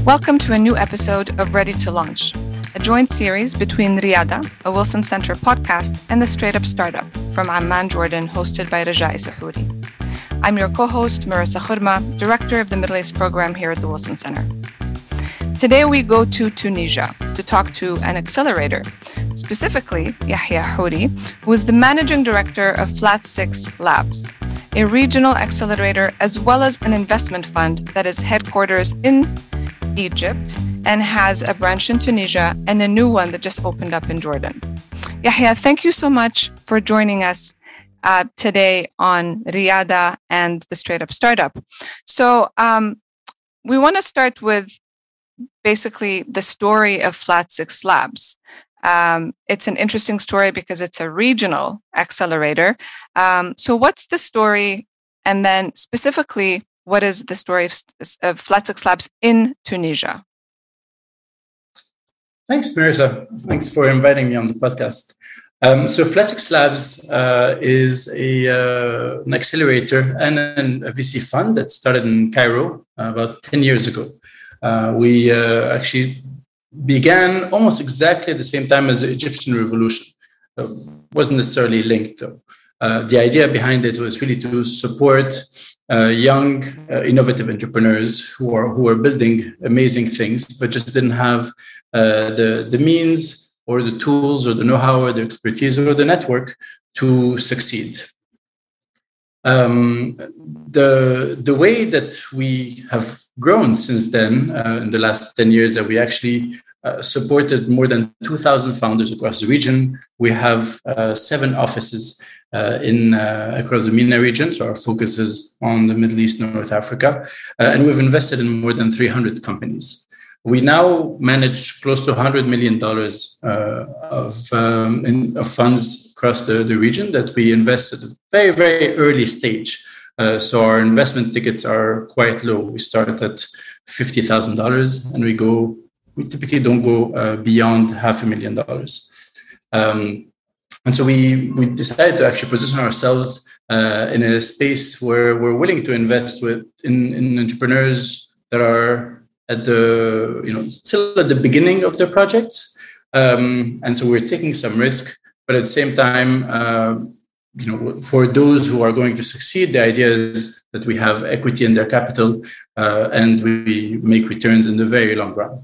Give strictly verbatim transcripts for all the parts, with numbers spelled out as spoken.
Welcome to a new episode of Ready to Launch, a joint series between Riyada, a Wilson Center podcast, and the Straight Up Startup from Amman, Jordan, hosted by Rajai Sahouri. I'm your co-host, Marissa Khurma, Director of the Middle East Program here at the Wilson Center. Today we go to Tunisia to talk to an accelerator, specifically Yahya Houri, who is the Managing Director of Flat Six Labs, a regional accelerator as well as an investment fund that is headquarters in Egypt and has a branch in Tunisia and a new one that just opened up in Jordan. Yahya, thank you so much for joining us uh, today on Riyada and the Straight Up Startup. So um, we want to start with basically the story of Flat Six Labs. Um, it's an interesting story because it's a regional accelerator. Um, so what's the story? And then specifically, what is the story of, of Flat Six Labs in Tunisia? Thanks, Marissa. Thanks for inviting me on the podcast. Um, so Flat Six Labs uh, is a, uh, an accelerator and an, a V C fund that started in Cairo uh, about ten years ago. Uh, we uh, actually began almost exactly at the same time as the Egyptian revolution. Uh, wasn't necessarily linked, though. Uh, the idea behind it was really to support uh, young, uh, innovative entrepreneurs who are who are building amazing things, but just didn't have uh, the the means or the tools or the know-how or the expertise or the network to succeed. Um, the the way that we have grown since then, uh, in the last ten years, that we actually uh, supported more than two thousand founders across the region. We have uh, seven offices uh, in uh, across the MENA region, so our focus is on the Middle East, North Africa, uh, and we've invested in more than three hundred companies. We now manage close to one hundred million dollars uh, of, um, in, of funds across the, the region that we invest at a very, very early stage. Uh, so our investment tickets are quite low. We start at fifty thousand dollars and we go, we typically don't go uh, beyond half a million dollars. Um, and so we, we decided to actually position ourselves uh, in a space where we're willing to invest with in, in entrepreneurs that are at the, you know, still at the beginning of their projects. Um, and so we're taking some risk, but at the same time, uh, you know, for those who are going to succeed, the idea is that we have equity in their capital uh, and we make returns in the very long run.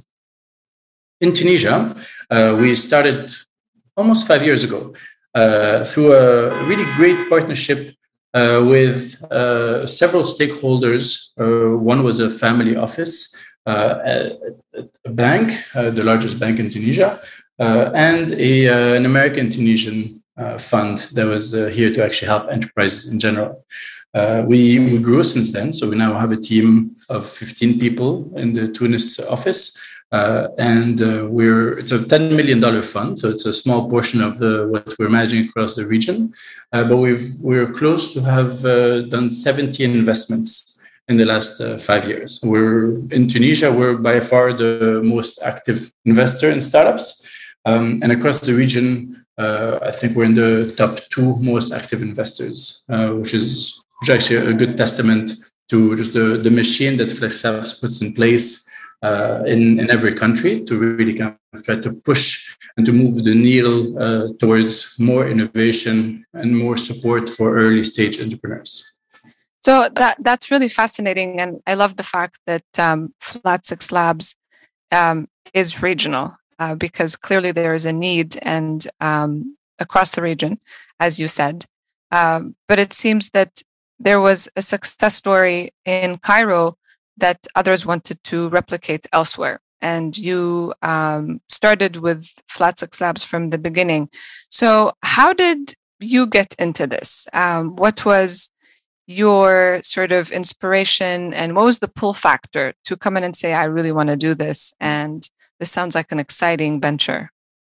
In Tunisia, uh, we started almost five years ago uh, through a really great partnership uh, with uh, several stakeholders. Uh, one was a family office, uh, a, a bank, uh, the largest bank in Tunisia, uh, and a, uh, an American-Tunisian Uh, fund that was uh, here to actually help enterprises in general. Uh, we, we grew since then, so we now have a team of fifteen people in the Tunis office, uh, and uh, we're it's a ten million dollars fund, so it's a small portion of the what we're managing across the region. Uh, but we've we're close to have uh, done seventeen investments in the last uh, five years. We're in Tunisia. We're by far the most active investor in startups, um, and across the region. Uh, I think we're in the top two most active investors, uh, which is which is actually a good testament to just the, the machine that Flat Six Labs puts in place uh, in, in every country to really kind of try to push and to move the needle uh, towards more innovation and more support for early stage entrepreneurs. So that that's really fascinating. And I love the fact that um, Flat Six Labs um, is regional. Uh, because clearly there is a need and um, across the region, as you said. Um, but it seems that there was a success story in Cairo that others wanted to replicate elsewhere. And you um, started with Flat Six Labs from the beginning. So how did you get into this? Um, what was your sort of inspiration and what was the pull factor to come in and say, I really want to do this? And this sounds like an exciting venture.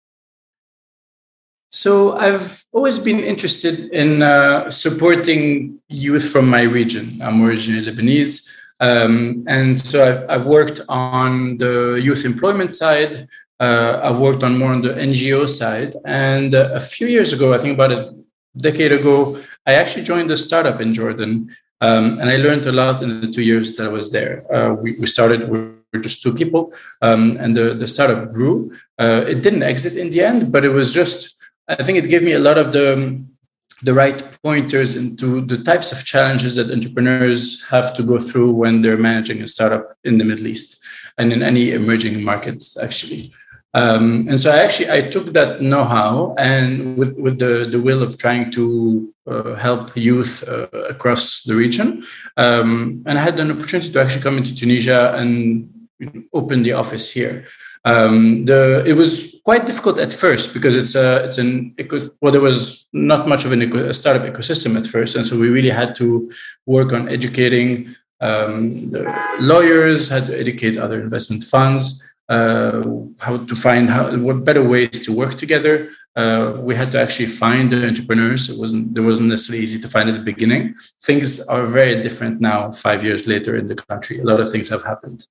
So I've always been interested in uh, supporting youth from my region. I'm originally Lebanese. Um, and so I've, I've worked on the youth employment side. Uh, I've worked on more on the N G O side. And uh, a few years ago, I think about a decade ago, I actually joined a startup in Jordan. Um, and I learned a lot in the two years that I was there. Uh, we, we started with were just two people, um, and the, the startup grew. Uh, it didn't exit in the end, but it was just, I think it gave me a lot of the, the right pointers into the types of challenges that entrepreneurs have to go through when they're managing a startup in the Middle East and in any emerging markets, actually. Um, and so I actually, I took that know-how and with, with the, the will of trying to uh, help youth uh, across the region. Um, and I had an opportunity to actually come into Tunisia and open the office here. Um, the it was quite difficult at first because it's a it's an well there was not much of an eco, a startup ecosystem at first, and so we really had to work on educating um, the lawyers, had to educate other investment funds, uh, how to find how what better ways to work together. Uh, we had to actually find the entrepreneurs. It wasn't there wasn't necessarily easy to find at the beginning. Things are very different now. Five years later in the country, a lot of things have happened.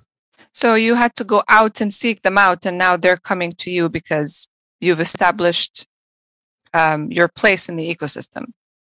So you had to go out and seek them out, and now they're coming to you because you've established um, your place in the ecosystem.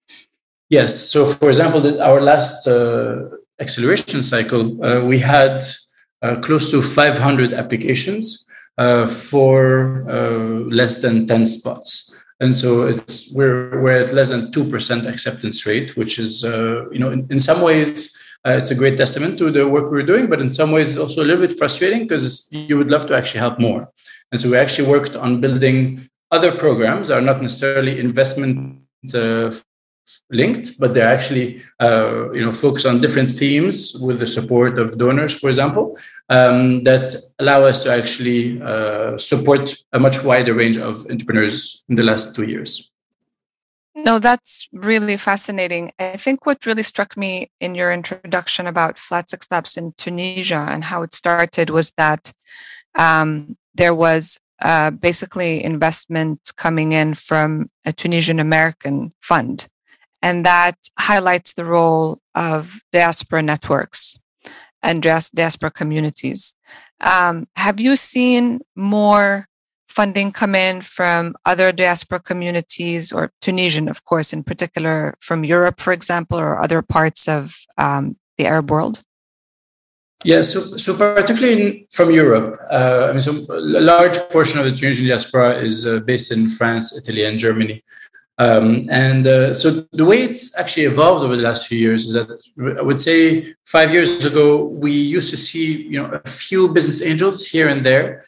Yes. So, for example, our last uh, acceleration cycle, uh, we had uh, close to five hundred applications uh, for uh, less than ten spots. And so it's we're we're at less than two percent acceptance rate, which is uh, you know in, in some ways. Uh, it's a great testament to the work we're doing, but in some ways also a little bit frustrating because you would love to actually help more. And so we actually worked on building other programs that are not necessarily investment uh, linked, but they're actually uh, you know focused on different themes with the support of donors, for example, um, that allow us to actually uh, support a much wider range of entrepreneurs in the last two years. No, that's really fascinating. I think what really struck me in your introduction about Flat Six Labs in Tunisia and how it started was that um, there was uh, basically investment coming in from a Tunisian American fund. And that highlights the role of diaspora networks and diaspora communities. Um, have you seen more funding come in from other diaspora communities, or Tunisian, of course, in particular, from Europe, for example, or other parts of um, the Arab world? Yeah, so, so particularly in, from Europe, uh, I mean, so a large portion of the Tunisian diaspora is uh, based in France, Italy, and Germany. Um, and uh, so the way it's actually evolved over the last few years is that I would say five years ago, we used to see, you know, a few business angels here and there.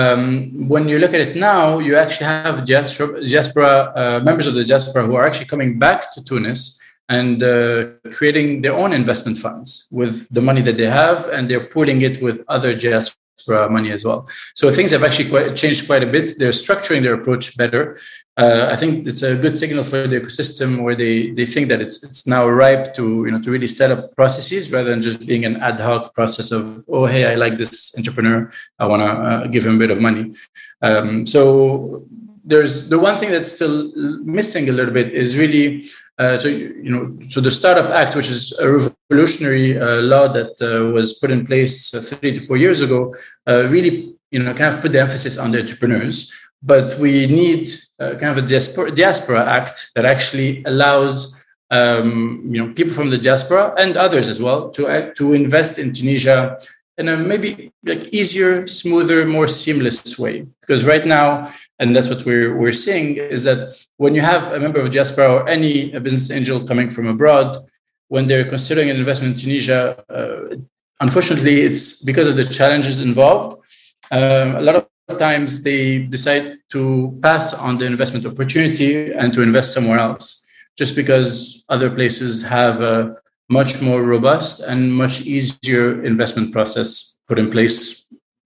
Um, when you look at it now, you actually have diaspora, diaspora uh, members of the diaspora who are actually coming back to Tunis and uh, creating their own investment funds with the money that they have, and they're pooling it with other diaspora money as well. So things have actually quite changed quite a bit. They're structuring their approach better. Uh, I think it's a good signal for the ecosystem where they, they think that it's it's now ripe to you know to really set up processes rather than just being an ad hoc process of, oh, hey, I like this entrepreneur, I want to uh, give him a bit of money. Um, so there's the one thing that's still missing a little bit is really uh, so you know so the Startup Act, which is a revolutionary uh, law that uh, was put in place uh, three to four years ago, uh, really you know kind of put the emphasis on the entrepreneurs. But we need uh, kind of a diaspora, diaspora act that actually allows um, you know people from the diaspora and others as well to act, to invest in Tunisia in a maybe like easier, smoother, more seamless way. Because right now, and that's what we're we're seeing, is that when you have a member of diaspora or any a business angel coming from abroad, when they're considering an investment in Tunisia, uh, unfortunately, it's because of the challenges involved. Um, a lot of times they decide to pass on the investment opportunity and to invest somewhere else, just because other places have a much more robust and much easier investment process put in place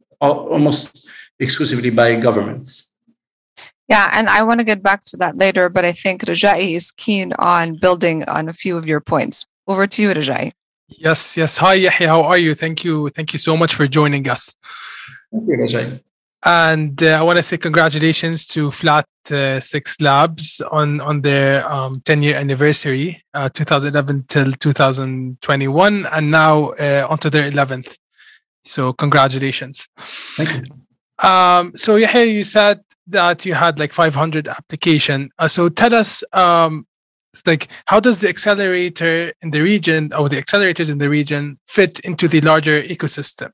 almost exclusively by governments. Yeah, and I want to get back to that later, but I think Rajai is keen on building on a few of your points. Over to you, Rajai. Yes, yes. Hi, Yahya. How are you? Thank you. Thank you so much for joining us. Thank you, Rajai. And uh, I want to say congratulations to Flat uh, Six Labs on, on their um, ten-year anniversary, uh, two thousand eleven till two thousand twenty-one, and now uh, onto their eleventh. So congratulations. Thank you. Um, so Yahya, you said that you had like five hundred application. Uh, so tell us, um, like how does the accelerator in the region or the accelerators in the region fit into the larger ecosystem?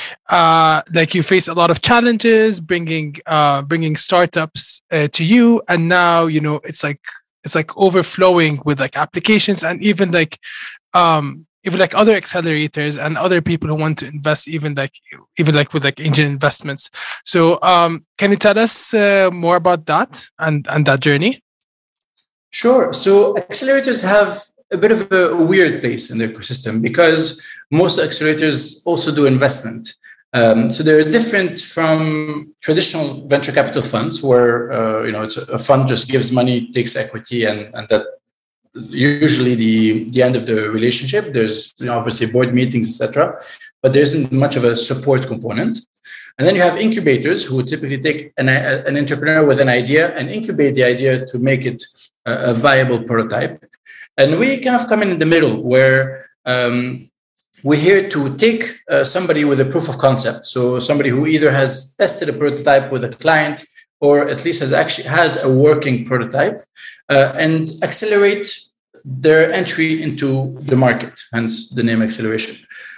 Uh, like you face a lot of challenges bringing uh, bringing startups uh, to you, and now you know it's like it's like overflowing with like applications and even like um, even like other accelerators and other people who want to invest, even like even like with like angel investments. So um, can you tell us uh, more about that and and that journey? Sure. So accelerators have a bit of a weird place in the ecosystem because most accelerators also do investment. Um, so they're different from traditional venture capital funds, where uh, you know it's a, a fund just gives money, takes equity, and and that usually the the end of the relationship. There's you know, obviously board meetings, et cetera, but there isn't much of a support component. And then you have incubators who typically take an, an entrepreneur with an idea and incubate the idea to make it a, a viable prototype. And we kind of come in, in the middle where um, we're here to take uh, somebody with a proof of concept. So somebody who either has tested a prototype with a client or at least has actually has a working prototype uh, and accelerate their entry into the market, hence the name acceleration.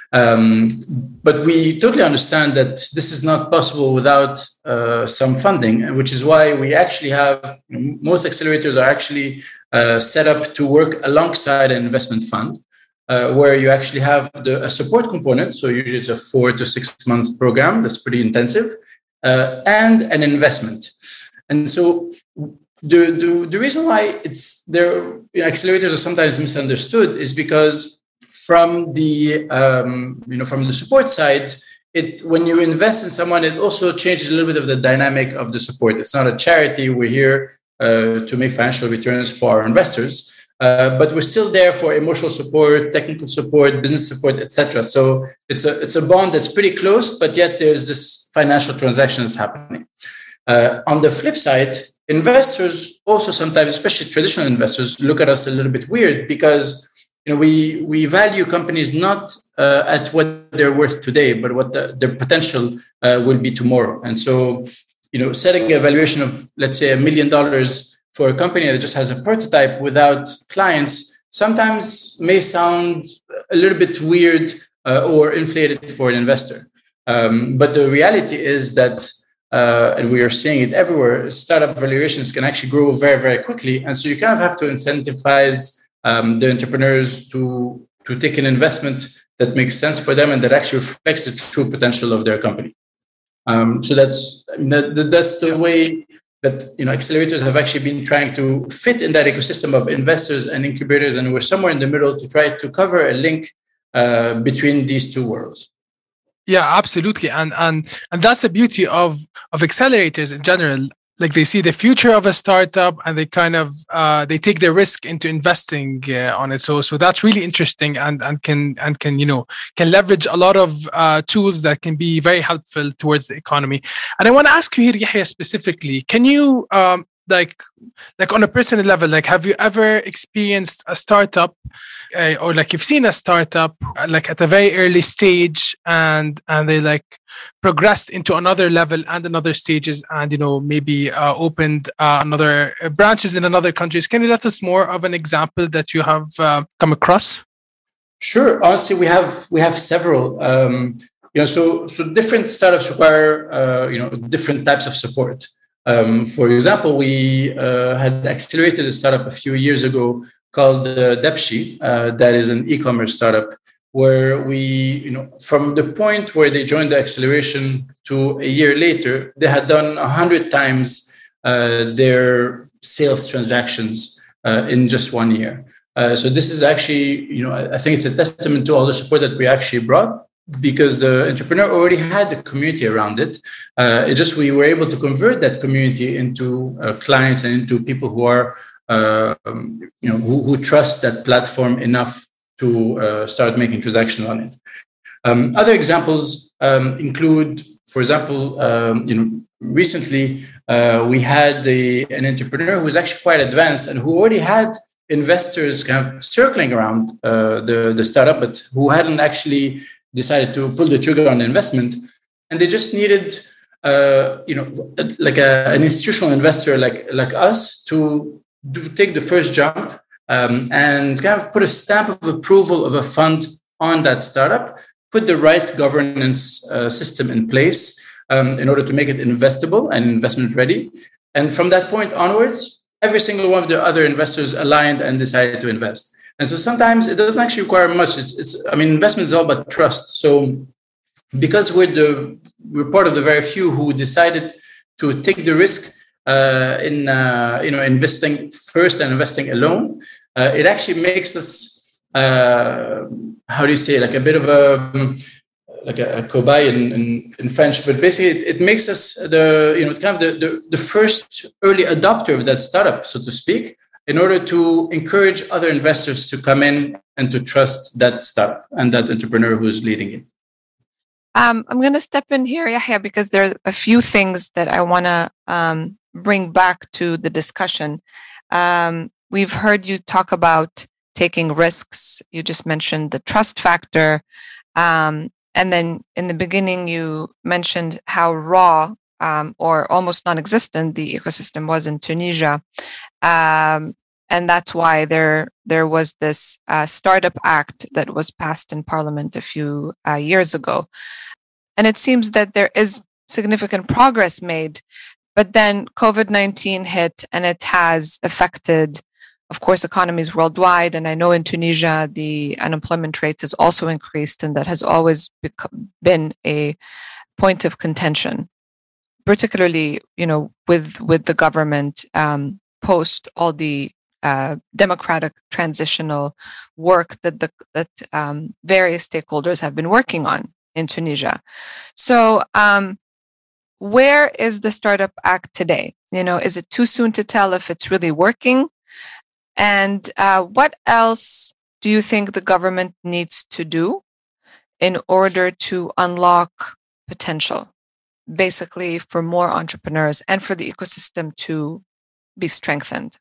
Um, but we totally understand that this is not possible without uh, some funding, which is why we actually have, you know, most accelerators are actually uh, set up to work alongside an investment fund, uh, where you actually have the, a support component. So usually it's a four to six month program that's pretty intensive, uh, and an investment. And so the, the, the reason why it's there, you know, accelerators are sometimes misunderstood is because from the um, you know from the support side, it when you invest in someone, it also changes a little bit of the dynamic of the support. It's not a charity. We're here uh, to make financial returns for our investors, uh, but we're still there for emotional support, technical support, business support, et cetera. So it's a it's a bond that's pretty close, but yet there's this financial transaction that's happening. Uh, on the flip side, investors also sometimes, especially traditional investors, look at us a little bit weird because you know, we we value companies not uh, at what they're worth today, but what the, their potential uh, will be tomorrow. And so, you know, setting a valuation of, let's say, a million dollars for a company that just has a prototype without clients sometimes may sound a little bit weird uh, or inflated for an investor. Um, but the reality is that, uh, and we are seeing it everywhere, startup valuations can actually grow very, very quickly. And so you kind of have to incentivize Um, the entrepreneurs to to take an investment that makes sense for them and that actually reflects the true potential of their company. Um, so that's that, that's the way that you know accelerators have actually been trying to fit in that ecosystem of investors and incubators, and we're somewhere in the middle to try to cover a link uh, between these two worlds. Yeah, absolutely, and and and that's the beauty of of accelerators in general. Like they see the future of a startup and they kind of uh, they take their risk into investing uh, on it. So so that's really interesting and and can and can you know can leverage a lot of uh, tools that can be very helpful towards the economy. And I want to ask you here, Yahya, specifically, can you um, like like on a personal level, like have you ever experienced a startup uh, or like you've seen a startup uh, like at a very early stage and and they like progressed into another level and another stages and you know maybe uh, opened uh, another uh, branches in another countries? Can you let us more of an example that you have uh, come across? Sure. Honestly, we have we have several. Um, you know, so so different startups require uh, you know different types of support. Um, for example, we uh, had accelerated a startup a few years ago called uh, Depshi, uh, that is an e-commerce startup, where we, you know, from the point where they joined the acceleration to a year later, they had done a hundred times uh, their sales transactions uh, in just one year. Uh, so this is actually, you know, I think it's a testament to all the support that we actually brought, because the entrepreneur already had a community around it. Uh, it just we were able to convert that community into uh, clients and into people who are, uh, um, you know, who, who trust that platform enough to uh, start making transactions on it. Um, other examples um, include, for example, um, you know, recently uh, we had a, an entrepreneur who was actually quite advanced and who already had investors kind of circling around uh, the, the startup, but who hadn't actually decided to pull the trigger on the investment, and they just needed, uh, you know, like a, an institutional investor like like us to, to take the first jump um, and kind of put a stamp of approval of a fund on that startup, put the right governance uh, system in place um, in order to make it investable and investment ready. And from that point onwards, every single one of the other investors aligned and decided to invest. And so sometimes it doesn't actually require much. It's, it's I mean, investment is all about trust. So because we're the we're part of the very few who decided to take the risk uh, in uh, you know investing first and investing alone, uh, it actually makes us uh, how do you say like a bit of a like a, a cobaye in, in, in French, but basically it, it makes us the you know kind of the, the the first early adopter of that startup, so to speak, in order to encourage other investors to come in and to trust that startup and that entrepreneur who's leading it. Um, I'm going to step in here, Yahya, because there are a few things that I want to um, bring back to the discussion. Um, we've heard you talk about taking risks. You just mentioned the trust factor. Um, and then in the beginning, you mentioned how raw um, or almost non-existent the ecosystem was in Tunisia. Um, and that's why there, there was this uh, Startup Act that was passed in Parliament a few uh, years ago. And it seems that there is significant progress made, but then COVID nineteen hit and it has affected, of course, economies worldwide. And I know in Tunisia, the unemployment rate has also increased, and that has always become, been a point of contention, particularly, you know, with, with the government um, post all the uh, democratic transitional work that the that um, various stakeholders have been working on in Tunisia. So um, where is the Startup Act today? You know, is it too soon to tell if it's really working? And uh, what else do you think the government needs to do in order to unlock potential, basically for more entrepreneurs and for the ecosystem to be strengthened?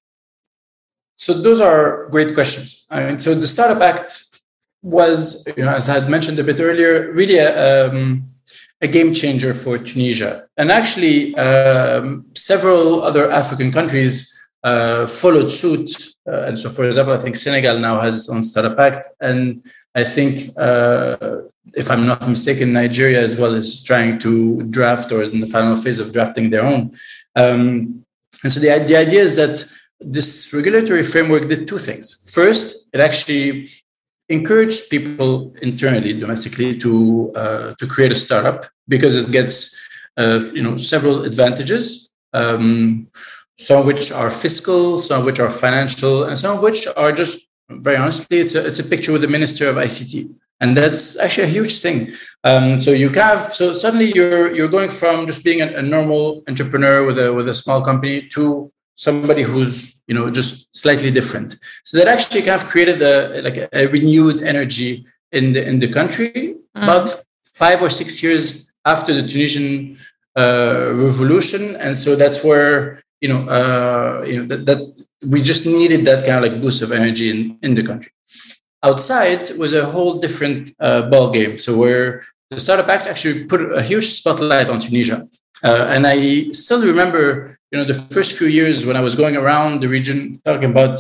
So those are great questions. I mean, so the Startup Act was, you know, as I had mentioned a bit earlier, really a, um, a game changer for Tunisia. And actually, um, several other African countries uh, followed suit. Uh, and so, for example, I think Senegal now has its own Startup Act. And I think, uh, if I'm not mistaken, Nigeria as well is trying to draft or is in the final phase of drafting their own. Um, and so the, the idea is that this regulatory framework did two things. First, it actually encouraged people internally, domestically, to uh, to create a startup because it gets uh, you know several advantages, um, some of which are fiscal, some of which are financial, and some of which are just very honestly, it's a it's a picture with the Minister of I C T, and that's actually a huge thing. Um, so you have so suddenly you're you're going from just being a, a normal entrepreneur with a with a small company to somebody who's, you know, just slightly different. So that actually kind of created a like a, a renewed energy in the in the country. Mm. About five or six years after the Tunisian uh, revolution, and so that's where you know uh, you know that, that we just needed that kind of like boost of energy in, in the country. Outside was a whole different uh, ball game. So where the Startup Act actually put a huge spotlight on Tunisia. Uh, and I still remember, you know, the first few years when I was going around the region talking about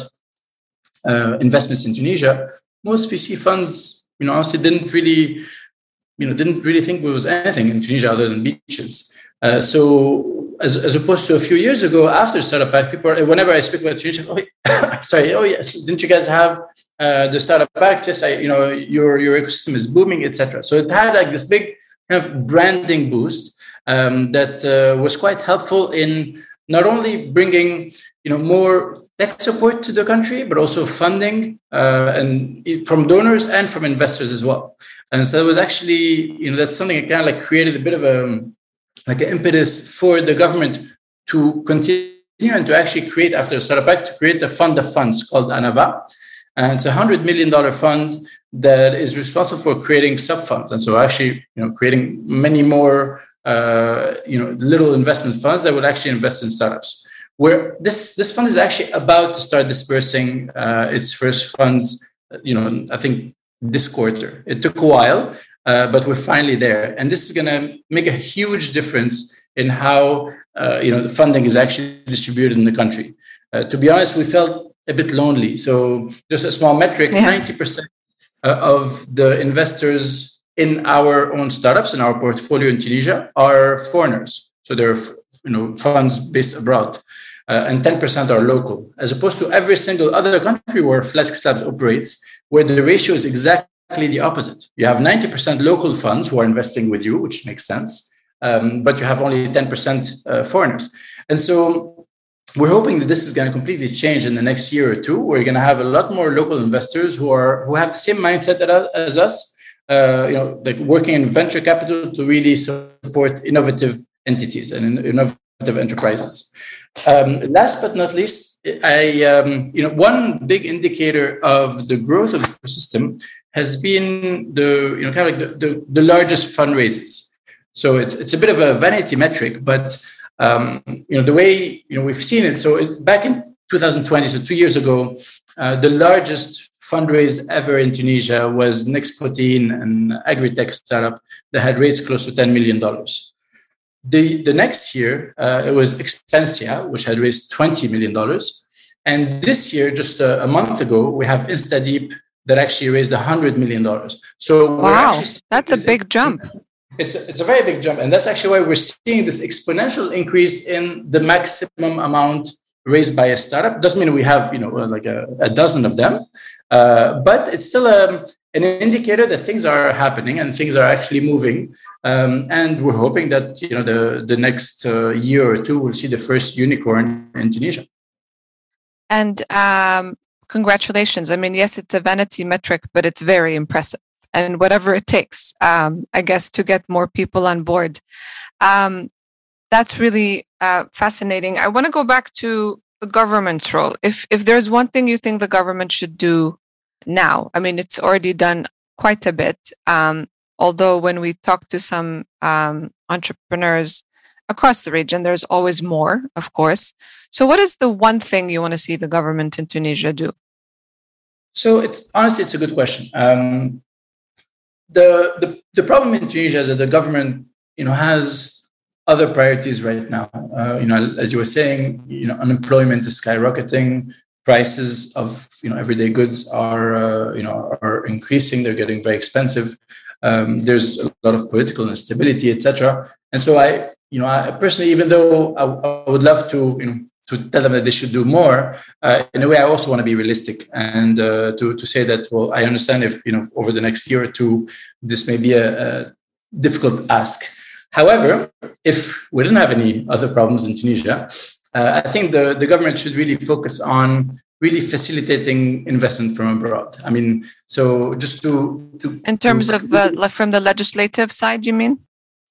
uh, investments in Tunisia, most V C funds, you know, honestly didn't really, you know, didn't really think there was anything in Tunisia other than beaches. Uh, so as, as opposed to a few years ago, after Startup Act, people, whenever I speak about Tunisia, oh, sorry, oh yes, didn't you guys have uh, the Startup Act? Yes, I, you know, your your ecosystem is booming, et cetera. So it had like this big kind of branding boost. Um, that uh, was quite helpful in not only bringing, you know, more tech support to the country, but also funding uh, and from donors and from investors as well. And so it was actually, you know, that's something that kind of like created a bit of a like an impetus for the government to continue and to actually create, after Startup Act, to create a fund of funds called Anava. And it's a one hundred million dollars fund that is responsible for creating sub-funds. And so actually, you know, creating many more Uh, you know, little investment funds that would actually invest in startups. Where this this fund is actually about to start dispersing uh, its first funds. You know, I think this quarter. It took a while, uh, but we're finally there, and this is going to make a huge difference in how uh, you know the funding is actually distributed in the country. Uh, to be honest, we felt a bit lonely. So just a small metric, yeah. ninety percent of the investors in our own startups, in our portfolio in Tunisia, are foreigners. So they're, you know, funds based abroad. Uh, and ten percent are local, as opposed to every single other country where Flex Labs operates, where the ratio is exactly the opposite. You have ninety percent local funds who are investing with you, which makes sense, um, but you have only ten percent uh, foreigners. And so we're hoping that this is going to completely change in the next year or two. We're going to have a lot more local investors who are who have the same mindset as us, uh, you know, like working in venture capital to really support innovative entities and innovative enterprises. Um, last but not least, I um, you know one big indicator of the growth of the ecosystem has been the you know kind of like the, the, the largest fundraisers. So it's it's a bit of a vanity metric, but um, you know the way you know we've seen it. So it, back in two thousand twenty, so two years ago, uh, the largest fundraise ever in Tunisia was Nexprotein, an agri-tech startup that had raised close to ten million dollars. The, the next year, uh, it was Expansia, which had raised twenty million dollars. And this year, just a, a month ago, we have InstaDeep that actually raised one hundred million dollars. So wow, that's a big jump. It's a, it's a very big jump. And that's actually why we're seeing this exponential increase in the maximum amount raised by a startup. Doesn't mean we have, you know, like a, a dozen of them, uh, but it's still a, an indicator that things are happening and things are actually moving. Um, and we're hoping that, you know, the, the next uh, year or two, we'll see the first unicorn in Tunisia. And um, congratulations. I mean, yes, it's a vanity metric, but it's very impressive. And whatever it takes, um, I guess, to get more people on board. Um, that's really uh, fascinating. I want to go back to the government's role. If if there's one thing you think the government should do now, I mean, it's already done quite a bit. Um, although when we talk to some um, entrepreneurs across the region, there's always more, of course. So what is the one thing you want to see the government in Tunisia do? So it's honestly, it's a good question. Um, the, the the problem in Tunisia is that the government, you know, has other priorities right now. Uh, you know, as you were saying, you know, unemployment is skyrocketing. Prices of, you know, everyday goods are, uh, you know, are increasing. They're getting very expensive. Um, there's a lot of political instability, et cetera. And so I, you know, I personally, even though I, I would love to, you know, to tell them that they should do more, uh, in a way, I also want to be realistic and uh, to to say that, well, I understand if, you know, over the next year or two, this may be a, a difficult ask. However, if we didn't have any other problems in Tunisia, uh, I think the, the government should really focus on really facilitating investment from abroad. I mean, so just to... to in terms to, of, uh, from the legislative side, you mean?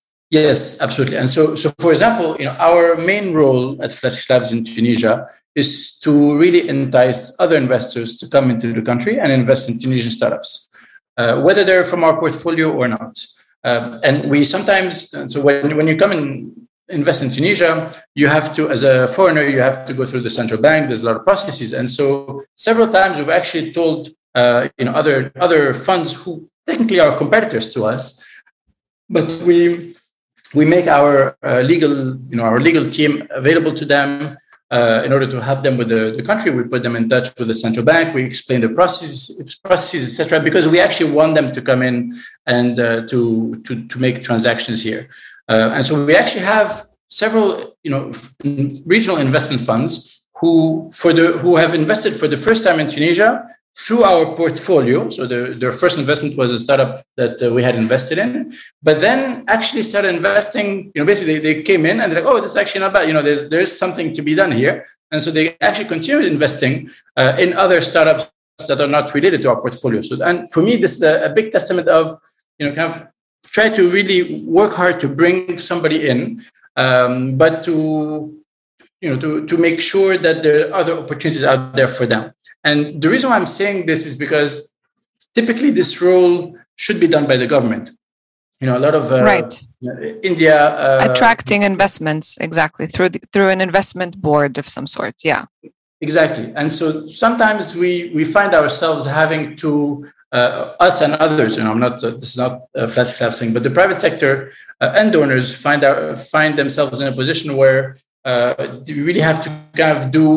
Yes, absolutely. And so, so for example, you know, our main role at Flex Labs in Tunisia is to really entice other investors to come into the country and invest in Tunisian startups, uh, whether they're from our portfolio or not. Uh, and we sometimes, so when, when you come and invest in Tunisia, you have to, as a foreigner, you have to go through the central bank. There's a lot of processes. And so several times we've actually told, uh, you know, other, other funds who technically are competitors to us, but we, we make our uh, legal, you know, our legal team available to them uh, in order to help them with the, the country. We put them in touch with the central bank. We explain the processes, processes, et cetera, because we actually want them to come in and uh, to, to to make transactions here. Uh, and so we actually have several, you know, regional investment funds who for the who have invested for the first time in Tunisia through our portfolio. So the, their first investment was a startup that uh, we had invested in, but then actually started investing, you know, basically they, they came in and they're like, oh, this is actually not bad. You know, there's, there's something to be done here. And so they actually continued investing uh, in other startups that are not related to our portfolio. So, and for me, this is a, a big testament of, you know, kind of try to really work hard to bring somebody in, um, but to, you know, to, to make sure that there are other opportunities out there for them. And the reason why I'm saying this is because typically this role should be done by the government. You know, a lot of uh, right. India uh, attracting investments exactly through the, through an investment board of some sort. Yeah, exactly. And so sometimes we we find ourselves having to uh, us and others. You know, I'm not uh, this is not a Flex Labs thing, but the private sector uh, and donors find our, find themselves in a position where uh, you really have to kind of do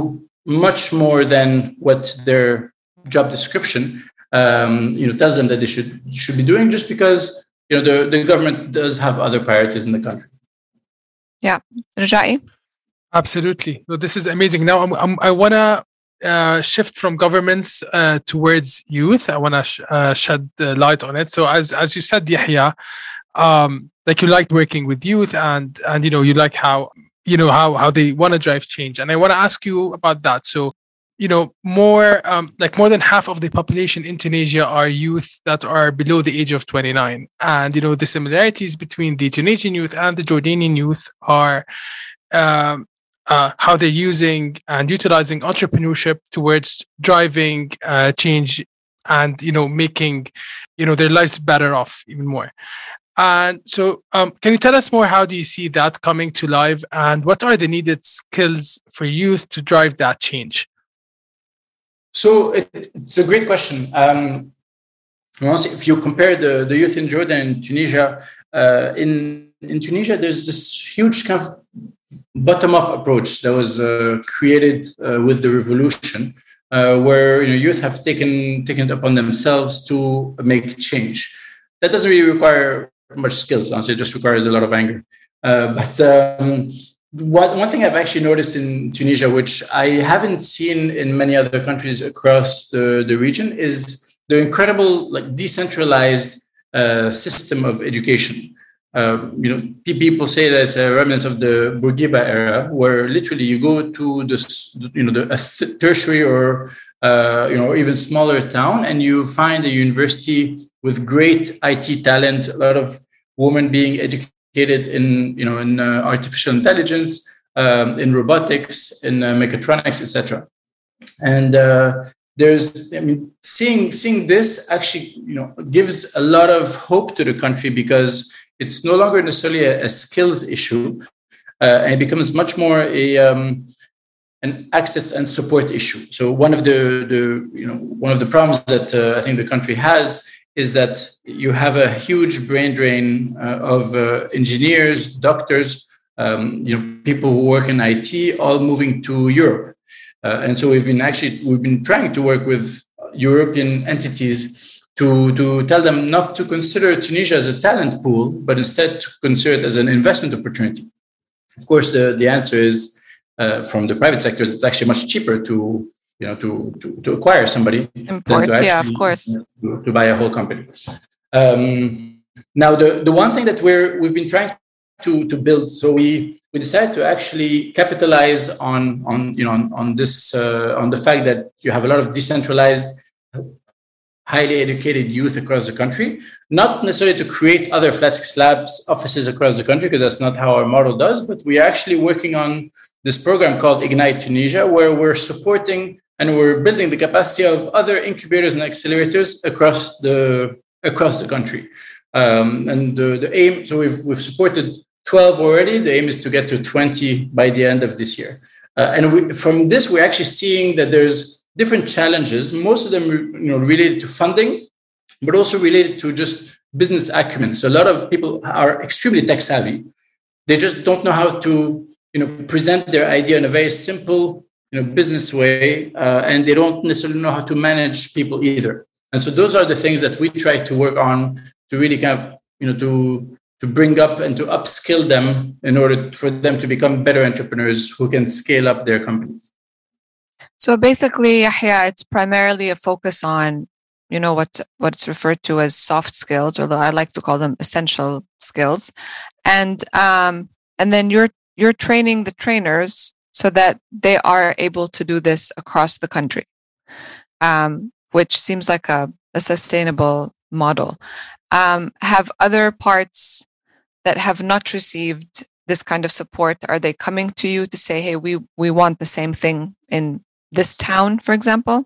much more than what their job description um, you know tells them that they should should be doing, just because you know the, the government does have other priorities in the country. Yeah, Rajai. Absolutely. So this is amazing. Now I'm, I'm, I want to uh, shift from governments uh, towards youth. I want to sh- uh, shed the light on it. So as as you said, Yahya, um, like you liked working with youth, and and you know you like how you know how how they want to drive change. And I want to ask you about that. So you know more um, like more than half of the population in Tunisia are youth that are below the age of twenty-nine, and you know the similarities between the Tunisian youth and the Jordanian youth are. Um, Uh, how they're using and utilizing entrepreneurship towards driving uh, change and, you know, making, you know, their lives better off even more. And so um, can you tell us more, how do you see that coming to life, and what are the needed skills for youth to drive that change? So it, it's a great question. Um, if you compare the, the youth in Jordan and Tunisia, uh, in, in Tunisia, there's this huge kind of bottom-up approach that was uh, created uh, with the revolution, uh, where you know youth have taken taken it upon themselves to make change. That doesn't really require much skills. Honestly, it just requires a lot of anger. Uh, but um, one one thing I've actually noticed in Tunisia, which I haven't seen in many other countries across the, the region, is the incredible like decentralized uh, system of education. Uh, you know, people say that it's a remnant of the Bourguiba era, where literally you go to the, you know, the a tertiary or uh, you know even smaller town, and you find a university with great I T talent, a lot of women being educated in you know in uh, artificial intelligence, um, in robotics, in uh, mechatronics, et cetera. And uh, there's, I mean, seeing seeing this actually you know gives a lot of hope to the country, because it's no longer necessarily a, a skills issue, uh, and it becomes much more a um, an access and support issue. So one of the, the you know one of the problems that uh, I think the country has is that you have a huge brain drain uh, of uh, engineers, doctors, um, you know people who work in I T, all moving to Europe, uh, and so we've been actually we've been trying to work with European entities to, to tell them not to consider Tunisia as a talent pool, but instead to consider it as an investment opportunity. Of course, the, the answer is uh, from the private sectors, it's actually much cheaper to you know to to, to acquire somebody Import, than to actually, yeah, of course, to, to buy a whole company. Um, now, the, the one thing that we're we've been trying to to build, so we we decided to actually capitalize on on you know on, on this uh, on the fact that you have a lot of decentralized, highly educated youth across the country, not necessarily to create other Flat Six Labs offices across the country, because that's not how our model does, but we are actually working on this program called Ignite Tunisia, where we're supporting and we're building the capacity of other incubators and accelerators across the across the country. Um, and the, the aim, so we've we've supported twelve already. The aim is to get to twenty by the end of this year. Uh, and we, from this, we're actually seeing that there's different challenges, most of them you know, related to funding, but also related to just business acumen. So a lot of people are extremely tech savvy. They just don't know how to you know, present their idea in a very simple you know, business way, uh, and they don't necessarily know how to manage people either. And so those are the things that we try to work on to really kind of, you know, to, to bring up and to upskill them in order for them to become better entrepreneurs who can scale up their companies. So basically, Yahya, it's primarily a focus on, you know, what what's referred to as soft skills, or I like to call them essential skills, and um, and then you're you're training the trainers so that they are able to do this across the country, um, which seems like a, a sustainable model. Um, have other parts that have not received this kind of support, are they coming to you to say, hey, we we want the same thing in this town, for example?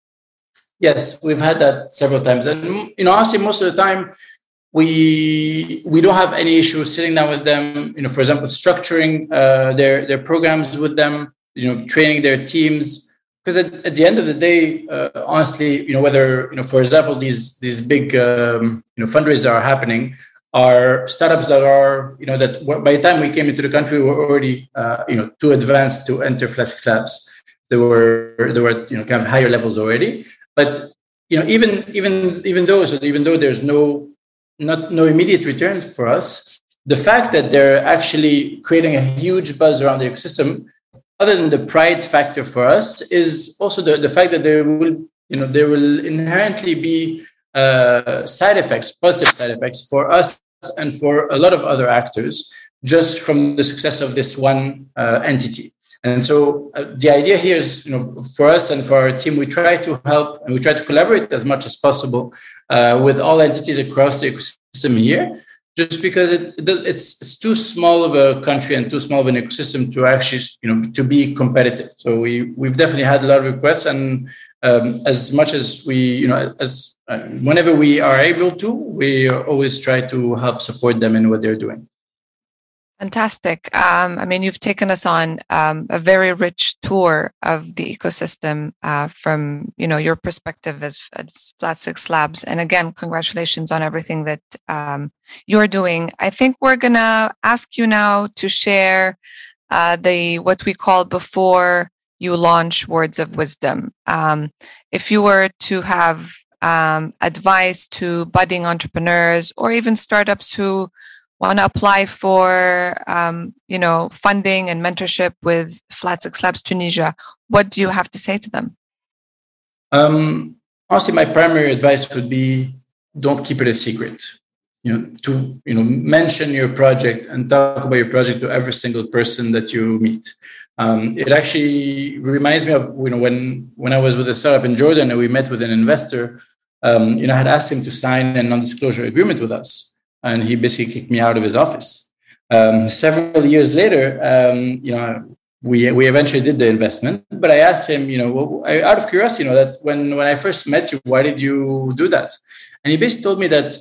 Yes, we've had that several times. And, you know, honestly, most of the time, we we don't have any issue sitting down with them, you know, for example, structuring uh, their, their programs with them, you know, training their teams. Because at, at the end of the day, uh, honestly, you know, whether, you know, for example, these these big, um, you know, fundraisers are happening, are startups that are, you know, that by the time we came into the country, we were already, uh, you know, too advanced to enter Flat Six Labs. there were there were you know kind of higher levels already. But you know even even even though so even though there's no not no immediate returns for us, the fact that they're actually creating a huge buzz around the ecosystem, other than the pride factor for us, is also the, the fact that there will you know there will inherently be uh, side effects, positive side effects for us and for a lot of other actors, just from the success of this one uh, entity. And so uh, the idea here is, you know, for us and for our team, we try to help and we try to collaborate as much as possible uh, with all entities across the ecosystem here, just because it, it does, it's it's too small of a country and too small of an ecosystem to actually, you know, to be competitive. So we we've definitely had a lot of requests, and um, as much as we, you know, as uh, whenever we are able to, we always try to help support them in what they're doing. Fantastic. Um, I mean, you've taken us on um, a very rich tour of the ecosystem uh, from, you know, your perspective as, as Flat Six Labs. And again, congratulations on everything that um, you're doing. I think we're going to ask you now to share uh, the what we call before you launch words of wisdom. Um, if you were to have um, advice to budding entrepreneurs or even startups who want to apply for, um, you know, funding and mentorship with Flat Six Labs Tunisia, what do you have to say to them? Um, honestly, my primary advice would be don't keep it a secret. You know, to you know, mention your project and talk about your project to every single person that you meet. Um, it actually reminds me of you know when when I was with a startup in Jordan and we met with an investor. Um, you know, I had asked him to sign a non-disclosure agreement with us. And he basically kicked me out of his office. Um, several years later, um, you know, we we eventually did the investment. But I asked him, you know, well, I, out of curiosity, you know, that when when I first met you, why did you do that? And he basically told me that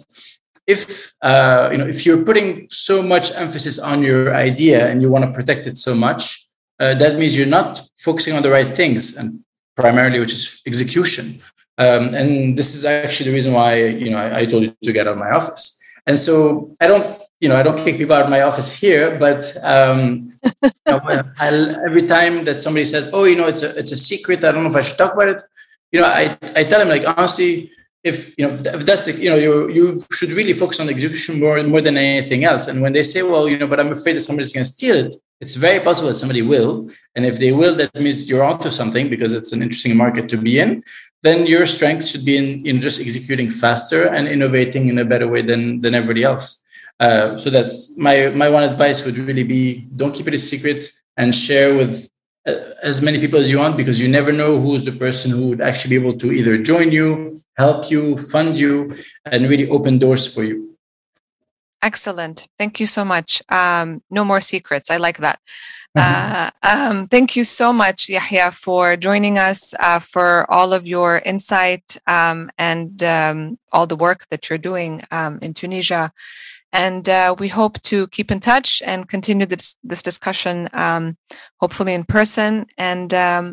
if uh, you know if you're putting so much emphasis on your idea and you want to protect it so much, uh, that means you're not focusing on the right things, and primarily, which is execution. Um, and this is actually the reason why you know I, I told you to get out of my office. And so I don't, you know, I don't kick people out of my office here, but um, you know, I'll, every time that somebody says, "Oh, you know, it's a it's a secret. I don't know if I should talk about it," you know, I, I tell them like honestly, if you know if that's you know you you should really focus on the execution more more than anything else. And when they say, "Well, you know, but I'm afraid that somebody's going to steal it," it's very possible that somebody will. And if they will, that means you're onto something because it's an interesting market to be in. Then your strength should be in, in just executing faster and innovating in a better way than, than everybody else. Uh, so that's my, my one advice would really be don't keep it a secret and share with uh, as many people as you want, because you never know who's the person who would actually be able to either join you, help you, fund you, and really open doors for you. Excellent. Thank you so much. Um, no more secrets. I like that. Uh, um, thank you so much, Yahya, for joining us, uh, for all of your insight um, and um, all the work that you're doing um, in Tunisia. And uh, we hope to keep in touch and continue this, this discussion, um, hopefully in person, and um,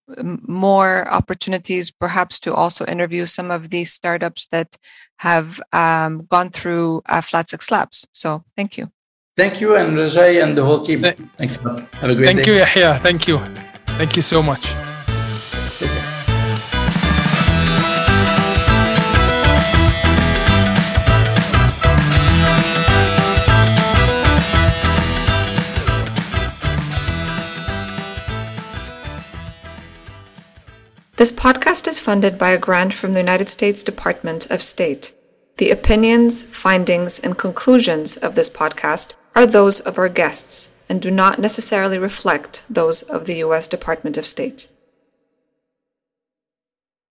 more opportunities perhaps to also interview some of these startups that have um, gone through uh, Flat Six Labs. So thank you. Thank you, and Rajai and the whole team. Thanks a lot. Have a great Thank day. Thank you, Yahya. Thank you. Thank you so much. Take care. This podcast is funded by a grant from the United States Department of State. The opinions, findings, and conclusions of this podcast are those of our guests and do not necessarily reflect those of the U S Department of State.